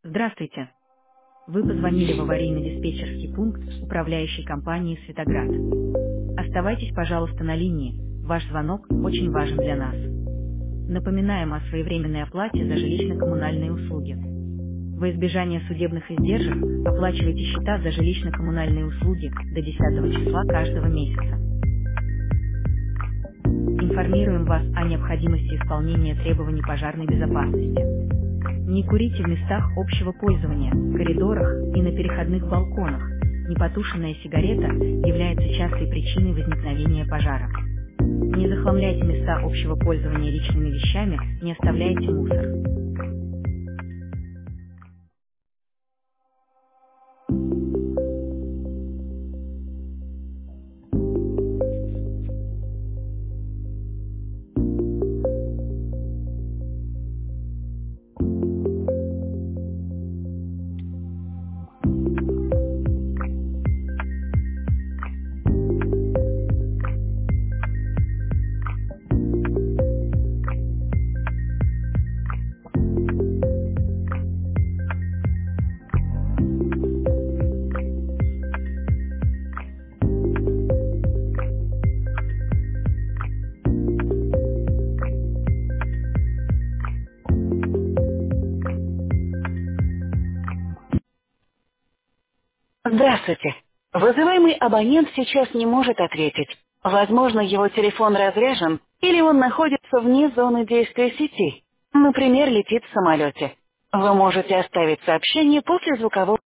Здравствуйте. Вы позвонили в аварийно-диспетчерский пункт управляющей компании «Светоград». Оставайтесь, пожалуйста, на линии. Ваш звонок очень важен для нас. Напоминаем о своевременной оплате за жилищно-коммунальные услуги. Во избежание судебных издержек оплачивайте счета за жилищно-коммунальные услуги до 10 числа каждого месяца. Информируем вас о необходимости исполнения требований пожарной безопасности. Не курите в местах общего пользования, коридорах и на переходных балконах. Непотушенная сигарета является частой причиной возникновения пожара. Не захламляйте места общего пользования личными вещами, не оставляйте мусор. Здравствуйте. Вызываемый абонент сейчас не может ответить. Возможно, его телефон разряжен или он находится вне зоны действия сети. Например, летит в самолете. Вы можете оставить сообщение после звукового